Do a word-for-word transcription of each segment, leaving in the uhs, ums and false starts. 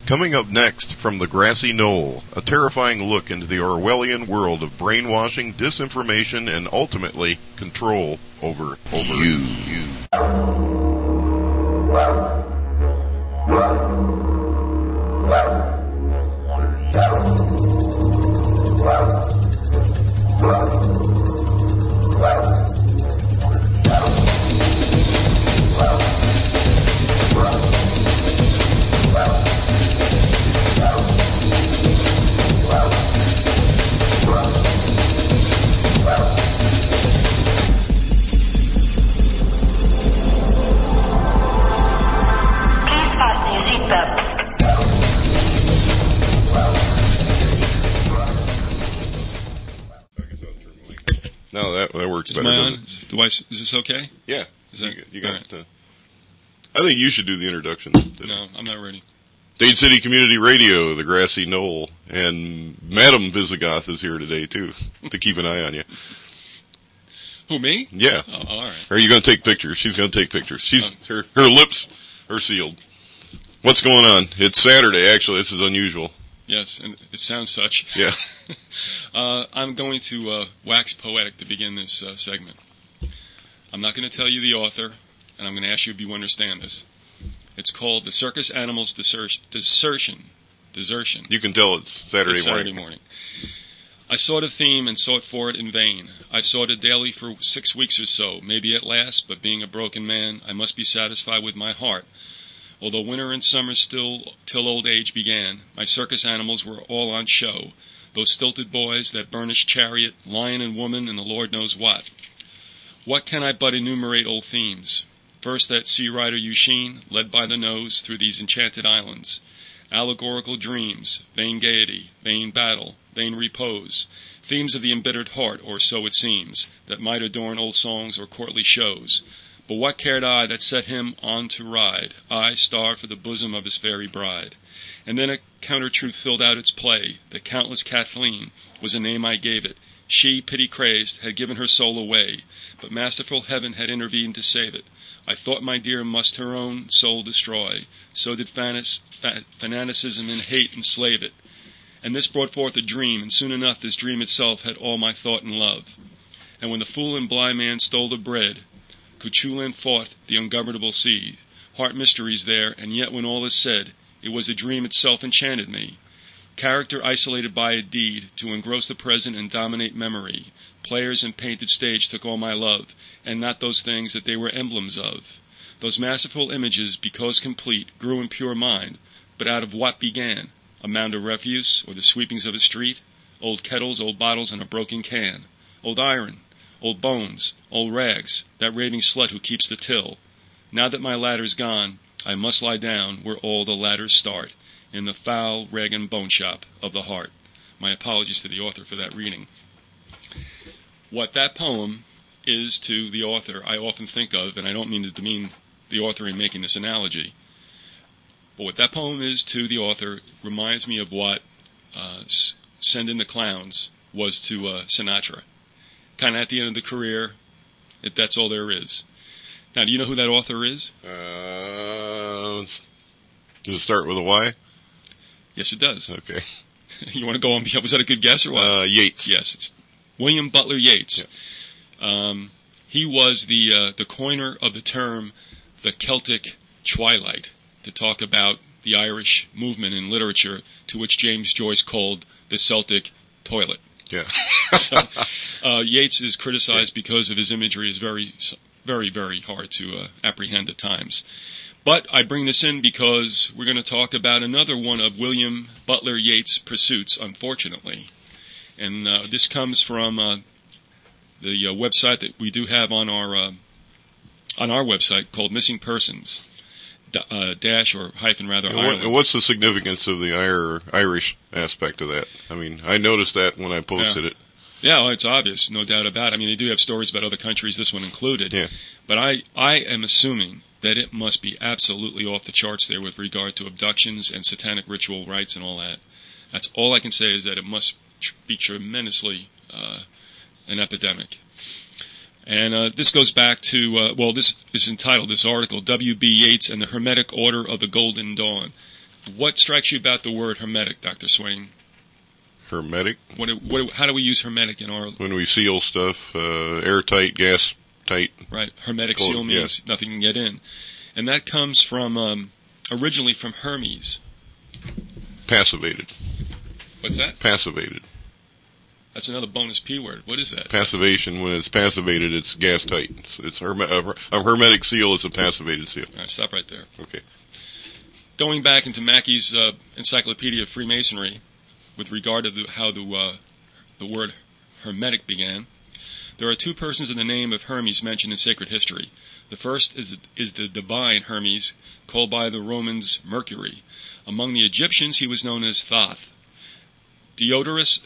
Coming up next from the grassy knoll, a terrifying look into the Orwellian world of brainwashing, disinformation, and ultimately control over over you. you. No, that that works is better. My on? Do I, is this okay? Yeah. Is that, you, you got. right. Uh, I think you should do the introduction. No, I'm not ready. Dade City Community Radio, the Grassy Knoll, and Madam Visigoth is here today too to keep an eye on you. Who, me? Yeah. Oh, all right. Are you going to take pictures? She's going to take pictures. She's oh. her her lips are sealed. What's going on? It's Saturday. Actually, this is unusual. Yes, and it sounds such. Yeah. uh, I'm going to uh, wax poetic to begin this uh, segment. I'm not going to tell you the author, and I'm going to ask you if you understand this. It's called The Circus Animals Deser- Desertion. Desertion. You can tell it's Saturday it's morning. Saturday morning. I sought a theme and sought for it in vain. I sought it daily for six weeks or so, maybe at last, but being a broken man, I must be satisfied with my heart. Although winter and summer still till old age began, my circus animals were all on show. Those stilted boys, that burnished chariot, lion and woman, and the Lord knows what. What can I but enumerate old themes? First, that sea rider Eugene, led by the nose through these enchanted islands. Allegorical dreams, vain gaiety, vain battle, vain repose. Themes of the embittered heart, or so it seems, that might adorn old songs or courtly shows. But what cared I that set him on to ride, I, starved for the bosom of his fairy bride? And then a counter-truth filled out its play, that countless Kathleen was the name I gave it. She, pity-crazed, had given her soul away, but masterful heaven had intervened to save it. I thought my dear must her own soul destroy, so did fanis, fa- fanaticism and hate enslave it. And this brought forth a dream, and soon enough this dream itself had all my thought and love. And when the fool and blind man stole the bread, Cuchulain fought the ungovernable sea. Heart mysteries there, and yet when all is said, it was the dream itself enchanted me. Character isolated by a deed, to engross the present and dominate memory. Players and painted stage took all my love, and not those things that they were emblems of. Those masterful images, because complete, grew in pure mind, but out of what began? A mound of refuse, or the sweepings of a street? Old kettles, old bottles, and a broken can. Old iron, old bones, old rags, that raving slut who keeps the till. Now that my ladder's gone, I must lie down where all the ladders start, in the foul rag and bone shop of the heart. My apologies to the author for that reading. What that poem is to the author, I often think of, and I don't mean to demean the author in making this analogy, but what that poem is to the author reminds me of what uh, Send in the Clowns was to uh, Sinatra. Kind of at the end of the career, it, that's all there is. Now, do you know who that author is? Uh, does it start with a Y? Yes, it does. Okay. You want to go on? Was that a good guess or what? Uh, Yeats. Yes, it's William Butler Yeats. Yeah. Um, he was the uh, the coiner of the term the Celtic twilight to talk about the Irish movement in literature, to which James Joyce called the Celtic toilet. Yeah. so, uh, Yeats is criticized yeah. because of his imagery is very, very, very hard to uh, apprehend at times. But I bring this in because we're going to talk about another one of William Butler Yeats' pursuits, unfortunately. And uh, this comes from uh, the uh, website that we do have on our uh, on our website called Missing Persons. Uh, dash or hyphen rather. And what, and what's the significance of the Irish aspect of that? I mean, I noticed that when I posted yeah. it. Yeah, well, it's obvious, no doubt about it. I mean, they do have stories about other countries, this one included. Yeah. But I, I am assuming that it must be absolutely off the charts there with regard to abductions and satanic ritual rites and all that. That's all I can say is that it must tr- be tremendously uh, an epidemic. And uh, this goes back to, uh, well, this is entitled, this article, W B Yeats and the Hermetic Order of the Golden Dawn. what strikes you about the word hermetic, Doctor Swain? Hermetic? What, what, how do we use hermetic in our... When we seal stuff, uh, airtight, gas tight. Right. Hermetic Cold, seal means yes. nothing can get in. And that comes from, um, originally from Hermes. Passivated. What's that? Passivated. That's another bonus P word. What is that? Passivation, when it's passivated, it's gas tight. It's, it's herme- a hermetic seal is a passivated seal. All right, stop right there. Okay. Going back into Mackey's uh, Encyclopedia of Freemasonry, with regard to the, how the, uh, the word hermetic began, there are two persons in the name of Hermes mentioned in sacred history. The first is, is the divine Hermes, called by the Romans Mercury. Among the Egyptians, he was known as Thoth. Diodorus,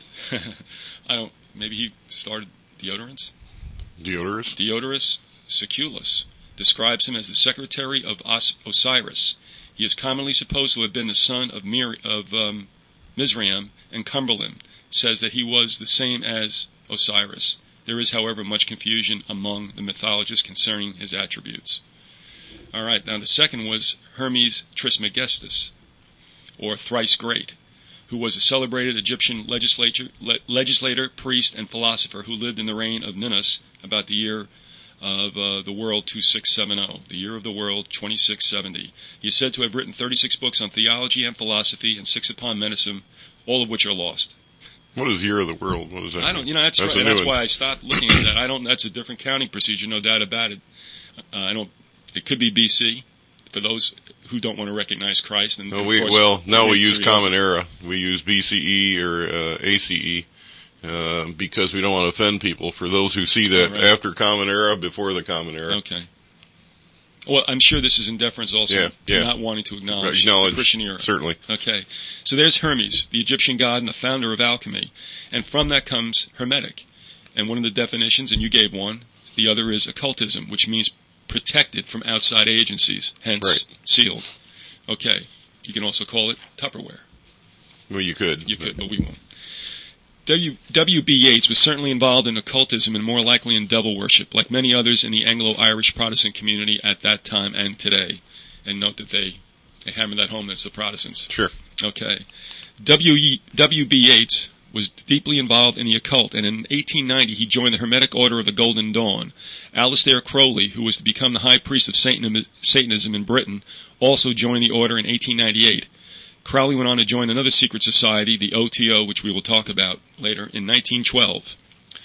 I don't, maybe he started deodorants? Diodorus? Diodorus Siculus describes him as the secretary of Os- Osiris. He is commonly supposed to have been the son of, Mir- of um, Mizraim, and Cumberland says that he was the same as Osiris. There is, however, much confusion among the mythologists concerning his attributes. All right, now the second was Hermes Trismegistus, or Thrice Great, who was a celebrated Egyptian legislator, le- legislator, priest, and philosopher who lived in the reign of Ninus about the year of uh, the world twenty-six seventy, the year of the world twenty-six seventy. He is said to have written thirty-six books on theology and philosophy and six upon medicine, all of which are lost. What is year of the world? What is that? I don't, you know, that's, that's right, and that's why I stopped looking at that. I don't, that's a different counting procedure, no doubt about it. Uh, I don't, it could be B C, for those who don't want to recognize Christ. And, no, and we, course, well, now we use seriously. Common Era. We use B C E or uh, A C E. Uh, because we don't want to offend people. For those who see that oh, right. after Common Era, before the Common Era. Okay. Well, I'm sure this is in deference also yeah, to yeah. not wanting to acknowledge, right, acknowledge the Christian era. Certainly. Okay. So there's Hermes, the Egyptian god and the founder of alchemy. And from that comes Hermetic. And one of the definitions, and you gave one, the other is occultism, which means protected from outside agencies, hence right. sealed. Okay. You can also call it Tupperware. Well, you could. You could, but we won't. W. W. B. Yeats was certainly involved in occultism and more likely in devil worship, like many others in the Anglo-Irish Protestant community at that time and today. And note that they, they hammer that home, that's the Protestants. Sure. Okay. W. W. B. Yeats was deeply involved in the occult, and in eighteen ninety he joined the Hermetic Order of the Golden Dawn. Aleister Crowley, who was to become the high priest of Satanism in Britain, also joined the order in eighteen ninety-eight. Crowley went on to join another secret society, the O T O, which we will talk about later, in nineteen twelve.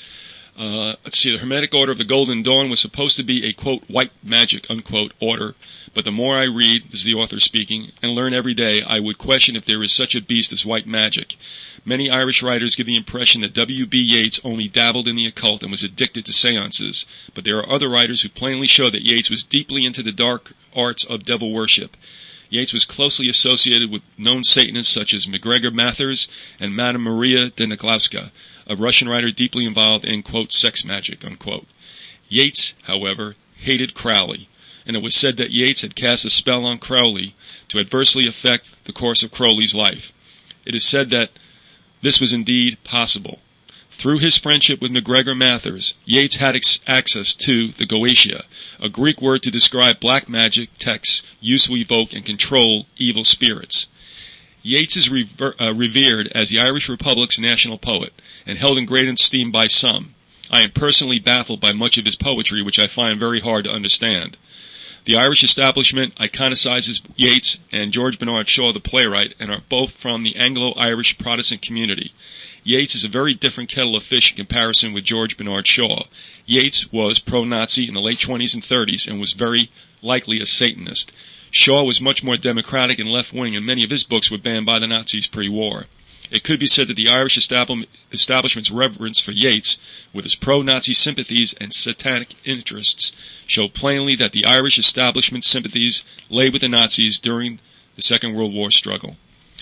Uh, let's see, the Hermetic Order of the Golden Dawn was supposed to be a, quote, white magic, unquote, order, but the more I read, this is the author speaking, and learn every day, I would question if there is such a beast as white magic. Many Irish writers give the impression that W. B. Yeats only dabbled in the occult and was addicted to seances, but there are other writers who plainly show that Yeats was deeply into the dark arts of devil worship. Yeats was closely associated with known Satanists such as MacGregor Mathers and Madame Maria de Naglowska, a Russian writer deeply involved in, quote, sex magic, unquote. Yeats, however, hated Crowley, and it was said that Yeats had cast a spell on Crowley to adversely affect the course of Crowley's life. It is said that this was indeed possible. Through his friendship with MacGregor Mathers, Yeats had ex- access to the Goetia, a Greek word to describe black magic texts used to evoke and control evil spirits. Yeats is rever- uh, revered as the Irish Republic's national poet and held in great esteem by some. I am personally baffled by much of his poetry, which I find very hard to understand. The Irish establishment iconicizes Yeats and George Bernard Shaw, the playwright, and are both from the Anglo-Irish Protestant community. Yates is a very different kettle of fish in comparison with George Bernard Shaw. Yeats was pro-Nazi in the late twenties and thirties and was very likely a Satanist. Shaw was much more democratic and left-wing, and many of his books were banned by the Nazis pre-war. It could be said that the Irish establishment's reverence for Yeats, with his pro-Nazi sympathies and satanic interests, show plainly that the Irish establishment's sympathies lay with the Nazis during the Second World War struggle.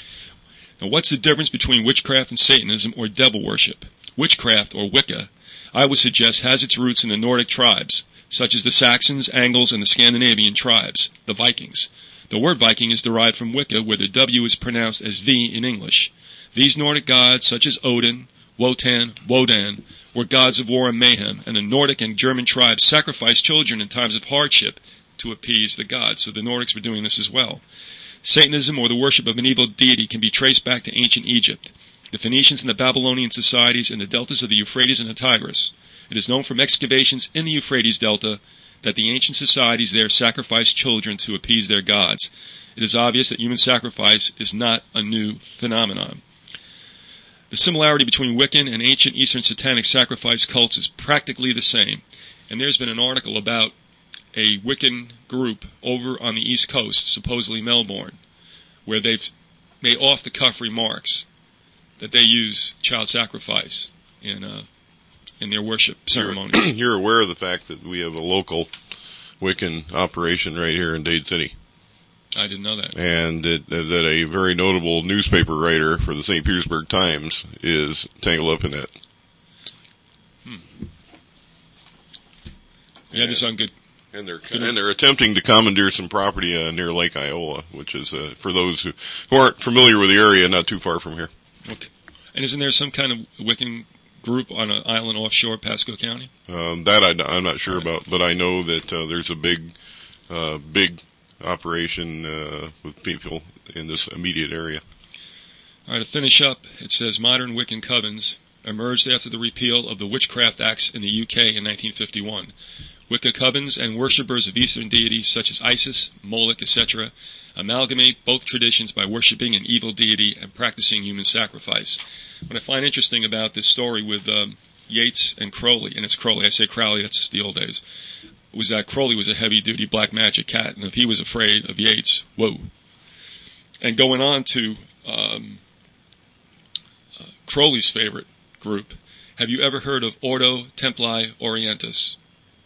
Now, what's the difference between witchcraft and Satanism or devil worship? Witchcraft, or Wicca, I would suggest has its roots in the Nordic tribes, such as the Saxons, Angles, and the Scandinavian tribes, the Vikings. The word Viking is derived from Wicca, where the W is pronounced as V in English. These Nordic gods, such as Odin, Wotan, Wodan, were gods of war and mayhem, and the Nordic and German tribes sacrificed children in times of hardship to appease the gods. So the Nordics were doing this as well. Satanism, or the worship of an evil deity, can be traced back to ancient Egypt, the Phoenicians and the Babylonian societies in the deltas of the Euphrates and the Tigris. It is known from excavations in the Euphrates Delta that the ancient societies there sacrificed children to appease their gods. It is obvious that human sacrifice is not a new phenomenon. The similarity between Wiccan and ancient Eastern satanic sacrifice cults is practically the same, and there's been an article about a Wiccan group over on the East Coast, supposedly Melbourne, where they've made off-the-cuff remarks that they use child sacrifice in uh, in their worship ceremony. You're, you're aware of the fact that we have a local Wiccan operation right here in Dade City. I didn't know that. And that, that a very notable newspaper writer for the Saint Petersburg Times is tangled up in it. Hmm. Yeah, this on good. And they're good. and they're attempting to commandeer some property uh, near Lake Iola, which is uh, for those who, who aren't familiar with the area, not too far from here. Okay. And isn't there some kind of Wiccan group on an island offshore Pasco County? Um, that I, I'm not sure about, but I know that uh, there's a big, uh, big operation uh, with people in this immediate area. All right, to finish up, it says modern Wiccan covens emerged after the repeal of the Witchcraft Acts in the U K in nineteen fifty-one. Wicca covens and worshippers of Eastern deities such as Isis, Moloch, et cetera amalgamate both traditions by worshipping an evil deity and practicing human sacrifice. What I find interesting about this story with um, Yates and Crowley, and it's Crowley, I say Crowley, that's the old days, was that Crowley was a heavy-duty black magic cat, and if he was afraid of Yates, whoa. And going on to um, uh, Crowley's favorite group, have you ever heard of Ordo Templi Orientis?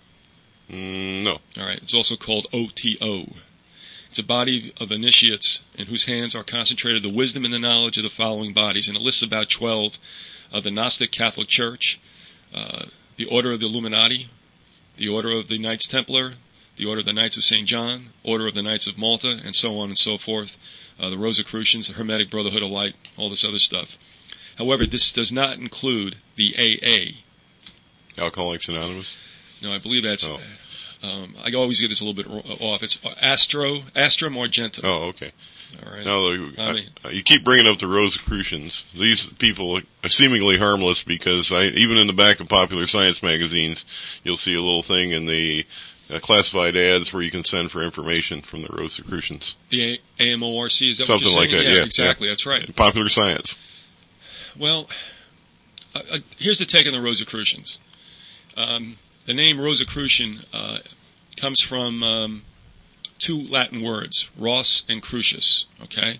Mm, no. All right, it's also called O T O. It's a body of initiates in whose hands are concentrated the wisdom and the knowledge of the following bodies, and it lists about twelve of the Gnostic Catholic Church, uh, the Order of the Illuminati, the Order of the Knights Templar, the Order of the Knights of Saint John, Order of the Knights of Malta, and so on and so forth, uh, the Rosicrucians, the Hermetic Brotherhood of Light, all this other stuff. However, this does not include the A A. Alcoholics Anonymous? No, I believe that's... Oh. Um, I always get this a little bit off. It's Astro, Astra Argento. Oh, okay. All right. Now, I mean, I, you keep bringing up the Rosicrucians. These people are seemingly harmless because I, even in the back of popular science magazines, you'll see a little thing in the uh, classified ads where you can send for information from the Rosicrucians. The A M O R C, is that Something what you're saying? like that, yeah. Exactly, yeah. That's right. Popular science. Well, uh, uh, here's the take on the Rosicrucians. Um, the name Rosicrucian uh, comes from um, two Latin words, Ros and Crucius, okay?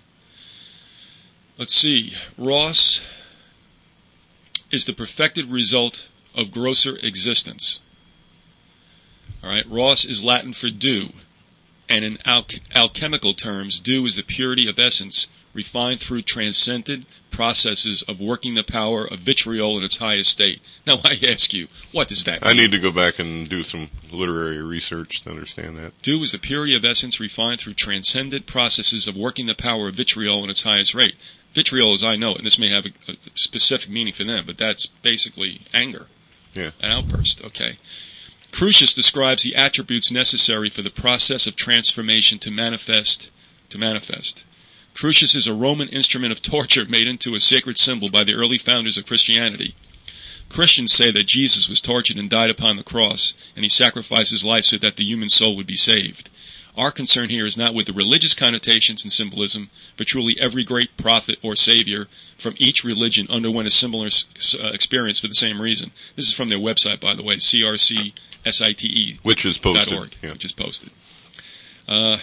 Let's see. Ros is the perfected result of grosser existence. All right, Ros is Latin for dew, and in al- alchemical terms, dew is the purity of essence refined through transcendent processes of working the power of vitriol in its highest state. Now I ask you, what does that mean? I need to go back and do some literary research to understand that. Dew is the purity of essence refined through transcendent processes of working the power of vitriol in its highest rate. Vitriol, as I know it, and this may have a, a specific meaning for them, but that's basically anger. Yeah. An outburst, okay. Crucius describes the attributes necessary for the process of transformation to manifest, to manifest. Crucius is a Roman instrument of torture made into a sacred symbol by the early founders of Christianity. Christians say that Jesus was tortured and died upon the cross, and he sacrificed his life so that the human soul would be saved. Our concern here is not with the religious connotations and symbolism, but truly every great prophet or savior from each religion underwent a similar uh, experience for the same reason. This is from their website, by the way, C R C site. Which is posted. .org, yeah. Which is posted. Uh,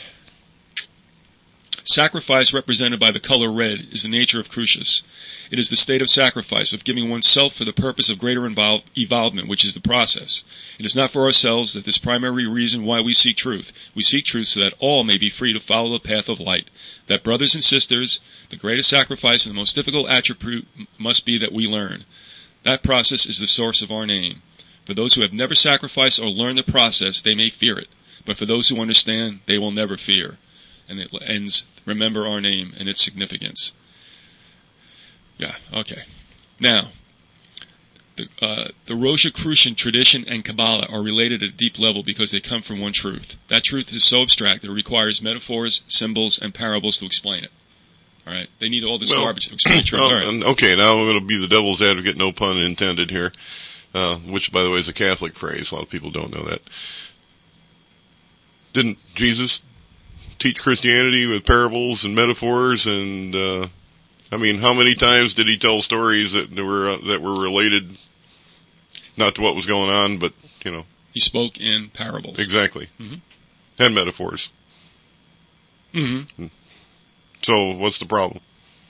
Sacrifice, represented by the color red, is the nature of Crucius. It is the state of sacrifice, of giving oneself for the purpose of greater involve, evolvement, which is the process. It is not for ourselves that this primary reason why we seek truth. We seek truth so that all may be free to follow the path of light. That, brothers and sisters, the greatest sacrifice and the most difficult attribute must be that we learn. That process is the source of our name. For those who have never sacrificed or learned the process, they may fear it. But for those who understand, they will never fear. And it ends, remember our name and its significance. Yeah, okay. Now, the, uh, the Rosicrucian tradition and Kabbalah are related at a deep level because they come from one truth. That truth is so abstract that it requires metaphors, symbols, and parables to explain it. All right, they need all this well, garbage to explain truth. All right. Okay, now I'm going to be the devil's advocate, no pun intended here, uh, which, by the way, is a Catholic phrase. A lot of people don't know that. Didn't Jesus teach Christianity with parables and metaphors? And uh, I mean, how many times did he tell stories that were uh, that were related, not to what was going on, but you know, he spoke in parables. Exactly, mm-hmm. and metaphors. Mm-hmm. So what's the problem?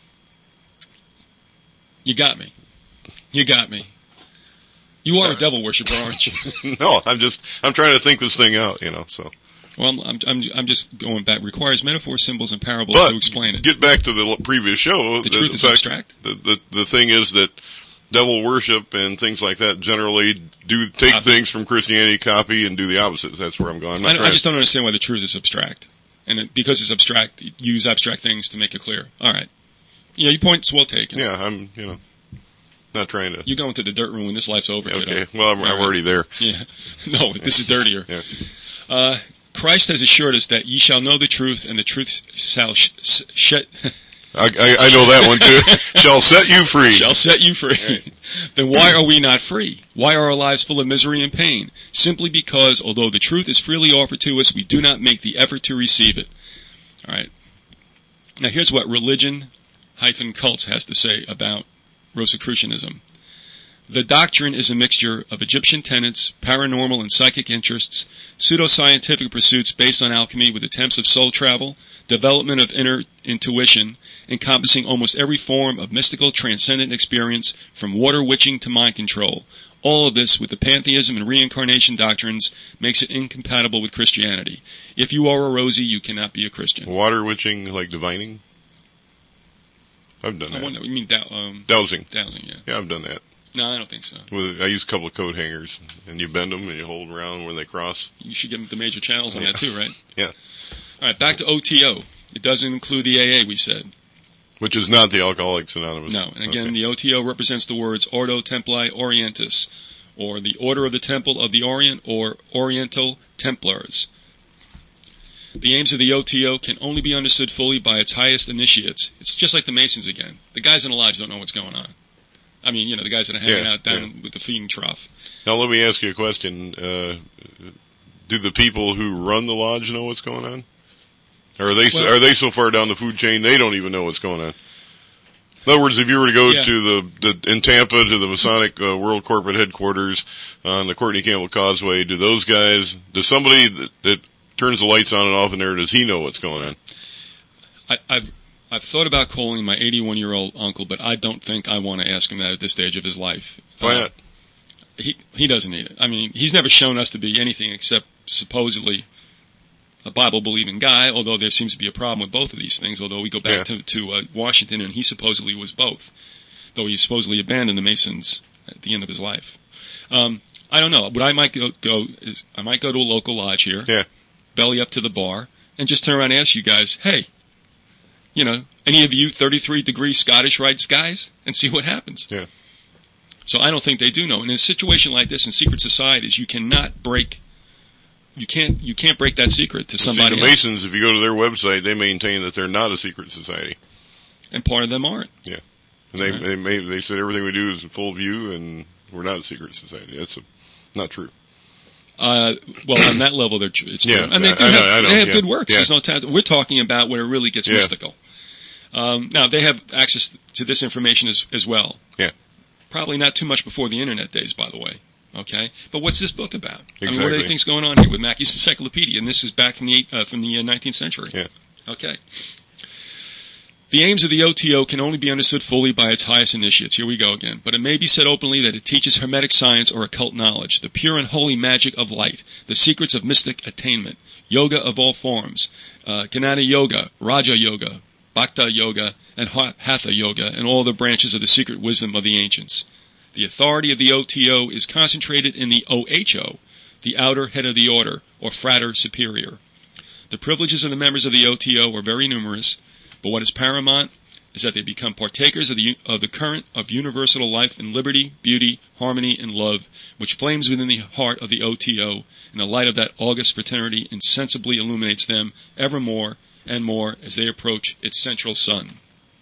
You got me. You got me. You are a devil worshiper, aren't you? No, I'm just I'm trying to think this thing out, you know. So. Well, I'm I'm I'm just going back. Requires metaphors, symbols, and parables but to explain it. Get back to the previous show. The, the truth the is fact, abstract. The, the the thing is that devil worship and things like that generally do take uh, things from Christianity, copy, and do the opposite. That's where I'm going. I'm I, I just don't understand why the truth is abstract, and it, because it's abstract, you use abstract things to make it clear. All right, you know, your point's well taken. Yeah, I'm you know not trying to. You go into the dirt room when this life's over. Okay, kiddo. well I'm, I'm right. already there. Yeah, no, this is dirtier. Yeah. Uh, Christ has assured us that ye shall know the truth, and the truth shall sh- sh- shed. I, I, I know that one too. Shall set you free. Shall set you free. Right. Then why are we not free? Why are our lives full of misery and pain? Simply because, although the truth is freely offered to us, we do not make the effort to receive it. All right. Now here's what religion-cults has to say about Rosicrucianism. The doctrine is a mixture of Egyptian tenets, paranormal and psychic interests, pseudoscientific pursuits based on alchemy with attempts of soul travel, development of inner intuition, encompassing almost every form of mystical transcendent experience from water witching to mind control. All of this, with the pantheism and reincarnation doctrines, makes it incompatible with Christianity. If you are a Rosie, you cannot be a Christian. Water witching, like divining? I've done that. I wonder, you mean dow- um, dowsing? Dowsing, yeah. Yeah, I've done that. No, I don't think so. Well, I use a couple of coat hangers, and you bend them and you hold them around when they cross. You should give them the major channels on yeah. that too, right? Yeah. All right, back to O T O. It doesn't include the A A, we said. Which is not the Alcoholics Anonymous. No, and again, okay. The O T O represents the words Ordo Templi Orientis, or the Order of the Temple of the Orient, or Oriental Templars. The aims of the O T O can only be understood fully by its highest initiates. It's just like the Masons again. The guys in the lodge don't know what's going on. I mean, you know, the guys that are hanging yeah, out down yeah. with the feeding trough. Now, let me ask you a question. Uh, do the people who run the lodge know what's going on? Or are they well, so, are they so far down the food chain they don't even know what's going on? In other words, if you were to go yeah. to the, the in Tampa to the Masonic uh, World Corporate Headquarters on the Courtney Campbell Causeway, do those guys, does somebody that, that turns the lights on and off in there, does he know what's going on? I, I've I've thought about calling my eighty-one-year-old uncle, but I don't think I want to ask him that at this stage of his life. Why uh, not? He he doesn't need it. I mean, he's never shown us to be anything except supposedly a Bible-believing guy, although there seems to be a problem with both of these things, although we go back yeah. to, to uh, Washington, and he supposedly was both, though he supposedly abandoned the Masons at the end of his life. Um, I don't know. What I might go, go is I might go to a local lodge here, yeah. belly up to the bar, and just turn around and ask you guys, hey, you know, any of you thirty-three degree Scottish rites guys, and see what happens. Yeah. So I don't think they do know. And in a situation like this in secret societies, you cannot break, you can't, you can't break that secret to somebody See, the else. Masons, if you go to their website, they maintain that they're not a secret society. And part of them aren't. Yeah. And they, right. they, they, they said everything we do is in full view and we're not a secret society. That's a, not true. Uh, well, on that level, they're, it's true. Yeah, and they, do I have, know, I know, they have yeah. good works. Yeah. There's no t- we're talking about when it really gets yeah. mystical. Um, now, they have access to this information as, as well. Yeah. Probably not too much before the internet days, by the way. Okay? But what's this book about? Exactly. I mean, what do they think's going on here with Mackey's Encyclopedia? And this is back from the, uh, from the uh, nineteenth century. Yeah. Okay. The aims of the O T O can only be understood fully by its highest initiates. Here we go again. But it may be said openly that it teaches Hermetic science or occult knowledge, the pure and holy magic of light, the secrets of mystic attainment, yoga of all forms, uh, Jnana Yoga, Raja Yoga, Bhakta Yoga, and Hatha Yoga, and all the branches of the secret wisdom of the ancients. The authority of the O T O is concentrated in the O H O, the outer head of the order, or frater superior. The privileges of the members of the O T O are very numerous, but what is paramount is that they become partakers of the of the current of universal life in liberty, beauty, harmony, and love, which flames within the heart of the O T O, and the light of that august fraternity insensibly illuminates them ever more and more as they approach its central sun.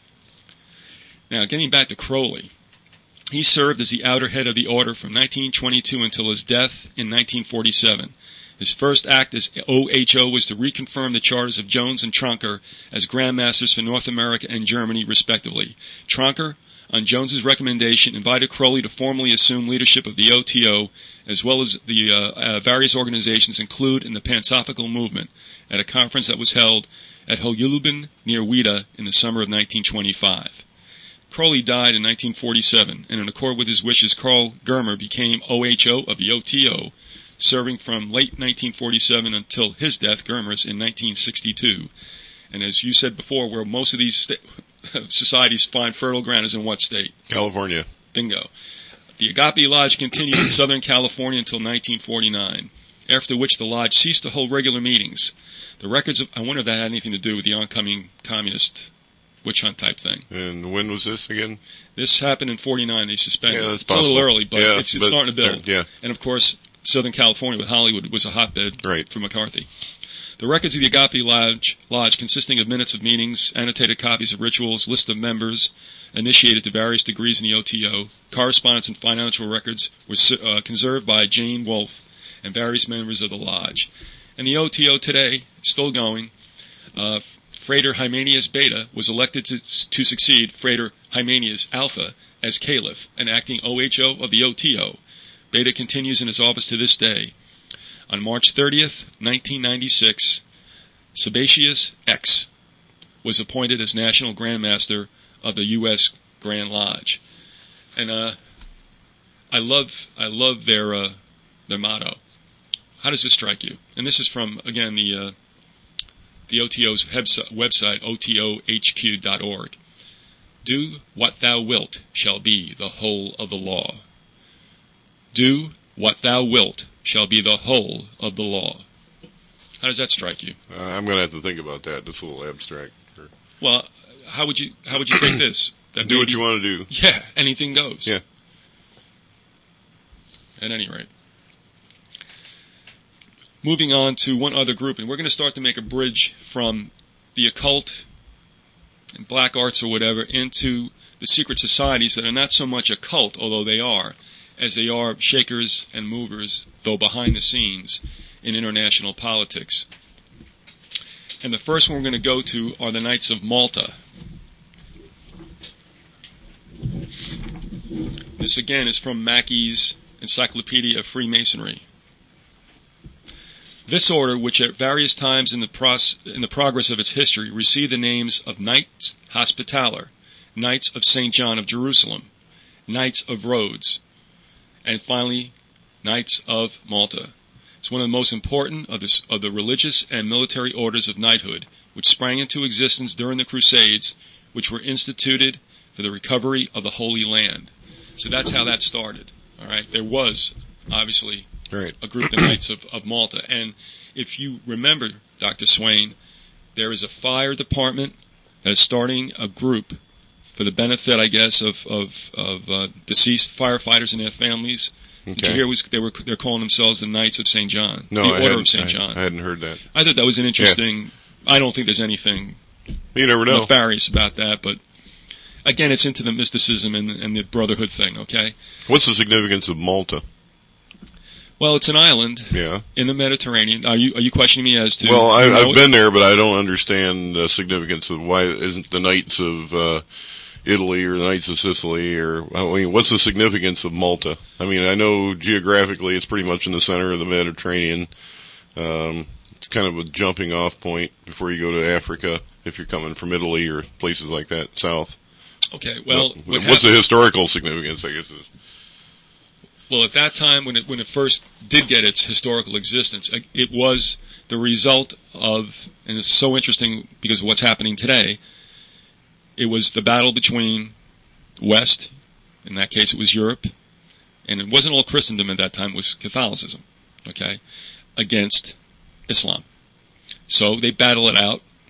Now, getting back to Crowley, he served as the outer head of the order from nineteen twenty-two until his death in nineteen forty-seven. His first act as O H O was to reconfirm the charters of Jones and Tronker as Grandmasters for North America and Germany, respectively. Tronker, on Jones's recommendation, invited Crowley to formally assume leadership of the O T O, as well as the uh, uh, various organizations included in the Pansophical movement, at a conference that was held at Hoyleben near Wida in the summer of nineteen twenty-five. Crowley died in nineteen forty-seven, and in accord with his wishes, Carl Germer became O H O of the O T O, serving from late nineteen forty-seven until his death, Germer's, in nineteen sixty-two. And as you said before, where most of these sta- societies find fertile ground is in what state? California. Bingo. The Agape Lodge continued in Southern California until nineteen forty-nine, after which the lodge ceased to hold regular meetings. The records of, I wonder if that had anything to do with the oncoming communist witch hunt type thing. And when was this again? This happened in forty-nine. They suspended. Yeah, that's it's possible. a little early, but yeah, it's, it's but, starting to build. Yeah. And of course, Southern California with Hollywood was a hotbed right. for McCarthy. The records of the Agape Lodge, Lodge, consisting of minutes of meetings, annotated copies of rituals, list of members initiated to various degrees in the O T O, correspondence and financial records were uh, conserved by Jane Wolfe and various members of the Lodge. And the O T O today, still going, uh, Frater Hymenius Beta was elected to, to succeed Frater Hymenius Alpha as Caliph and acting O H O of the O T O. Beta continues in his office to this day. On March thirtieth, nineteen ninety-six, Sebaceus X was appointed as National Grand Master of the U S Grand Lodge. And uh, I love I love their uh, their motto. How does this strike you? And this is from, again, the uh, the O T O's website, O T O H Q dot org. Do what thou wilt shall be the whole of the law. Do what thou wilt shall be the whole of the law. How does that strike you? Uh, I'm going to have to think about that. It's a little abstract. Sure. Well, how would you how would you take this? That do maybe, what you want to do. Yeah, anything goes. Yeah. At any rate. Moving on to one other group, and we're going to start to make a bridge from the occult and black arts or whatever into the secret societies that are not so much a cult, although they are, as they are shakers and movers, though behind the scenes, in international politics. And the first one we're going to go to are the Knights of Malta. This again is from Mackey's Encyclopedia of Freemasonry. This order, which at various times in the, pros- in the progress of its history received the names of Knights Hospitaller, Knights of Saint John of Jerusalem, Knights of Rhodes, and finally, Knights of Malta. It's one of the most important of, this, of the religious and military orders of knighthood, which sprang into existence during the Crusades, which were instituted for the recovery of the Holy Land. So that's how that started. All right, there was obviously right. a group, the Knights of, of Malta, and if you remember, Doctor Swain, there is a fire department that is starting a group for the benefit, I guess, of of, of uh, deceased firefighters and their families. Okay. Did you hear was they were they're calling themselves the Knights of Saint John, no, the I Order of Saint I, John. I hadn't heard that. I thought that was an interesting. Yeah. I don't think there's anything you never know. nefarious about that, but again, it's into the mysticism and, and the brotherhood thing. Okay. What's the significance of Malta? Well, it's an island yeah. in the Mediterranean. Are you are you questioning me as to? Well, I, you know I've it? been there, but I don't understand the significance of why isn't the Knights of uh, Italy or the Knights of Sicily, or I mean, what's the significance of Malta? I mean, I know geographically it's pretty much in the center of the Mediterranean. Um, it's kind of a jumping off point before you go to Africa if you're coming from Italy or places like that south. Okay, well, what, what what's happened, the historical significance? I guess is. Well, at that time, when it when it first did get its historical existence, it was the result of, and it's so interesting because of what's happening today. It was the battle between West, in that case it was Europe, and it wasn't all Christendom at that time, it was Catholicism, okay, against Islam. So they battle it out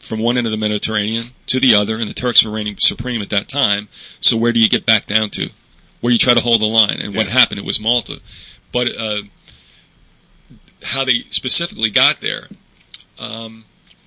from one end of the Mediterranean to the other, and the Turks were reigning supreme at that time. So where do you get back down to? Where you try to hold the line? And yeah. what happened? It was Malta. But uh, how they specifically got there, um,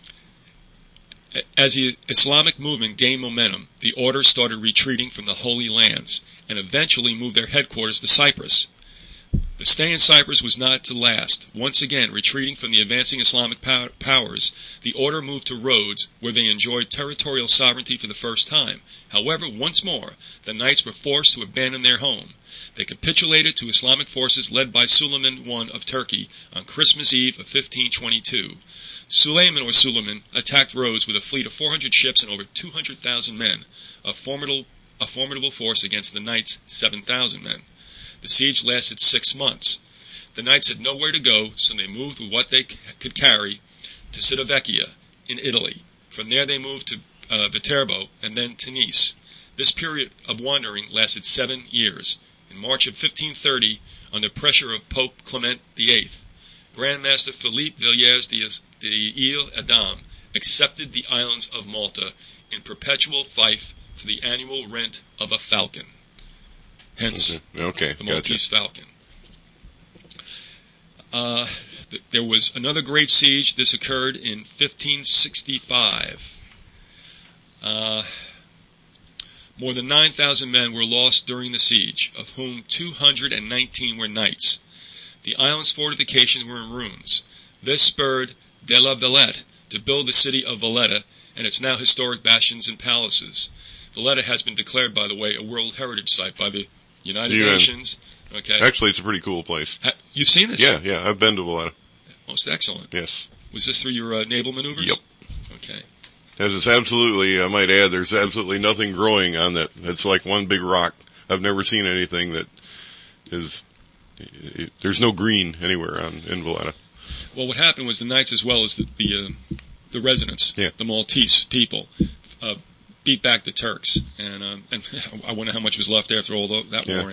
as the Islamic movement gained momentum, the order started retreating from the Holy Lands and eventually moved their headquarters to Cyprus. The stay in Cyprus was not to last. Once again, retreating from the advancing Islamic pow- powers, the order moved to Rhodes, where they enjoyed territorial sovereignty for the first time. However, once more, the knights were forced to abandon their home. They capitulated to Islamic forces led by Suleiman the First of Turkey on Christmas Eve of fifteen twenty-two. Suleiman or Suleiman attacked Rhodes with a fleet of four hundred ships and over two hundred thousand men, a formidable, a formidable force against the knights' seven thousand men. The siege lasted six months. The knights had nowhere to go, so they moved with what they c- could carry to Civitavecchia in Italy. From there they moved to uh, Viterbo and then to Nice. This period of wandering lasted seven years. In March of fifteen thirty, under pressure of Pope Clement the Eighth, Grand Master Philippe Villiers d'Isle-Adam accepted the islands of Malta in perpetual fief for the annual rent of a falcon. Hence, mm-hmm. okay, the Maltese gotcha. falcon. Uh, th- there was another great siege. This occurred in fifteen sixty-five. Uh, more than nine thousand men were lost during the siege, of whom two hundred nineteen were knights. The island's fortifications were in ruins. This spurred de la Vallette to build the city of Valletta and its now historic bastions and palaces. Valletta has been declared, by the way, a World Heritage Site by the United U N. Nations. Okay. Actually, it's a pretty cool place. Ha- you've seen this? Yeah, yeah, I've been to Valletta. Most excellent. Yes. Was this through your uh, naval maneuvers? Yep. Okay. As it's absolutely, I might add, there's absolutely nothing growing on that. It's like one big rock. I've never seen anything that is, it, there's no green anywhere on in Valletta. Well, what happened was the knights, as well as the the, uh, the residents, yeah. the Maltese people, uh, beat back the Turks, and um, and I wonder how much was left after all the, that yeah. warring.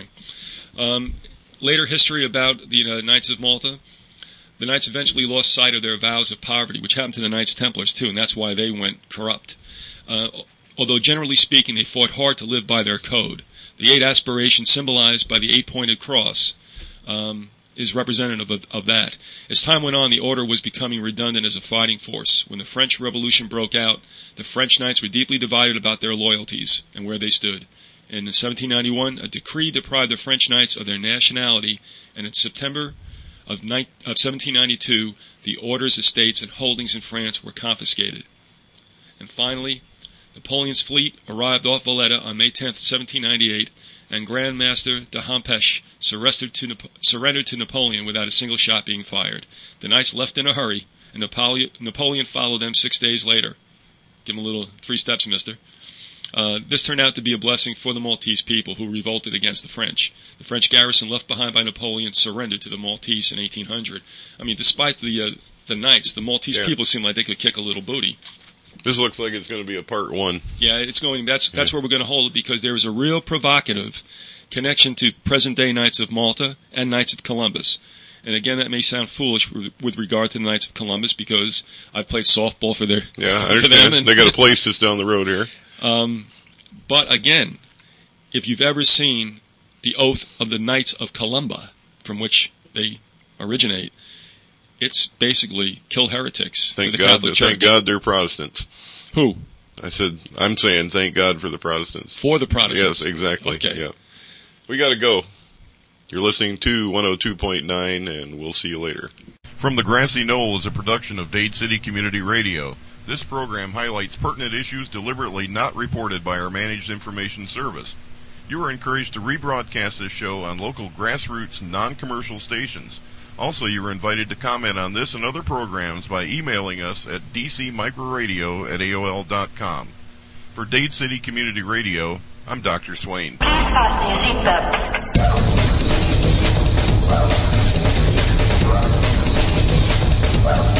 Um, later history about the uh, Knights of Malta. The Knights eventually lost sight of their vows of poverty, which happened to the Knights Templars too, and that's why they went corrupt. Uh, although generally speaking, they fought hard to live by their code. The eight aspirations symbolized by the eight-pointed cross um, is representative of, of that. As time went on, the order was becoming redundant as a fighting force. When the French Revolution broke out, the French Knights were deeply divided about their loyalties and where they stood. In seventeen ninety-one, a decree deprived the French Knights of their nationality, and in September of, ni- of seventeen ninety-two, the order's estates and holdings in France were confiscated. And finally, Napoleon's fleet arrived off Valletta on May tenth, seventeen ninety-eight, and Grand Master de Hampeche surrendered to, Nap- surrendered to Napoleon without a single shot being fired. The Knights left in a hurry, and Napoleon, Napoleon followed them six days later. Give him a little three steps, mister. Uh, this turned out to be a blessing for the Maltese people who revolted against the French. The French garrison left behind by Napoleon surrendered to the Maltese in eighteen hundred. I mean, despite the uh, the Knights, the Maltese yeah. people seemed like they could kick a little booty. This looks like it's going to be a part one. Yeah, it's going. That's that's yeah. where we're going to hold it, because there is a real provocative connection to present-day Knights of Malta and Knights of Columbus. And again, that may sound foolish with regard to the Knights of Columbus, because I've played softball for their yeah, I for understand. them. And they got a place just down the road here. Um, but again, if you've ever seen the Oath of the Knights of Columba, from which they originate, it's basically kill heretics. Thank the God. Catholic Church. Thank God they're Protestants. Who? I said, I'm saying thank God for the Protestants. For the Protestants. Yes, exactly. Okay. Yeah. We got to go. You're listening to one oh two point nine, and we'll see you later. From the Grassy Knoll is a production of Dade City Community Radio. This program highlights pertinent issues deliberately not reported by our Managed Information Service. You are encouraged to rebroadcast this show on local grassroots, non-commercial stations. Also, you are invited to comment on this and other programs by emailing us at dcmicroradio at A O L dot com. For Dade City Community Radio, I'm Doctor Swain. Please fasten your seatbelts.